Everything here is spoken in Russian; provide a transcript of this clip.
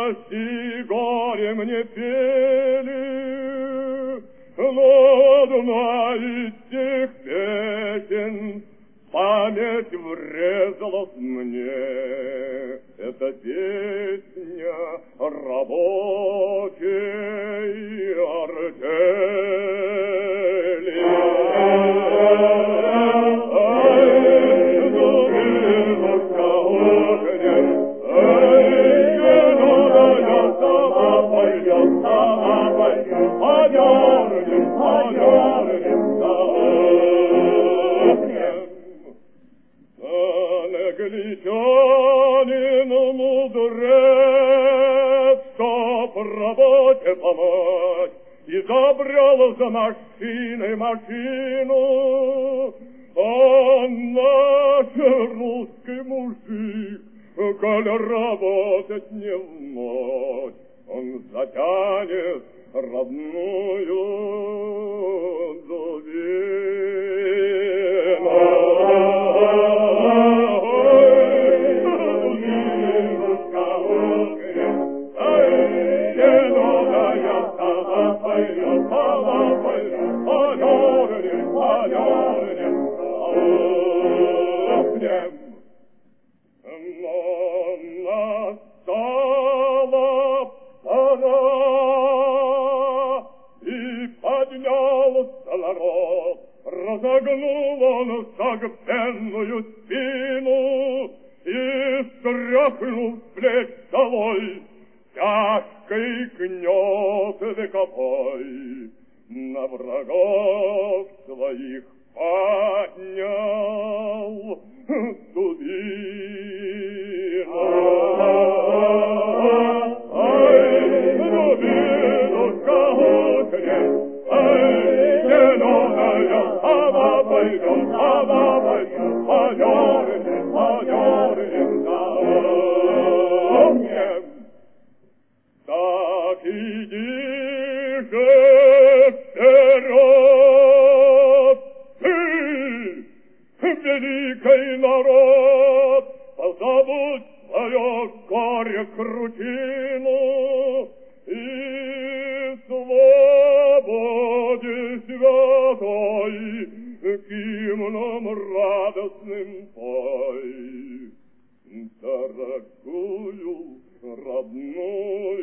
Страсти горе мне пели, но одна из тех песен в память врезалась мне. Это песня рабочей артели. Англичанин мудрец, чтоб работе помочь, изобрел за машиной машину, а наш русский мужик, коль работать не в мочь, он затянет родную дубину. Разогнул он согбенную спину и стряхнул с плеч долой тяжкий гнет вековой. На врагов своих поднял дубину. Дубинушка утрем, зеленая, сама пойдем, подернем за огнем. Так иди же вперед, ты, великий народ, позабудь свое горе крутину и свободе святой гимном радостным пой. Дорогую родную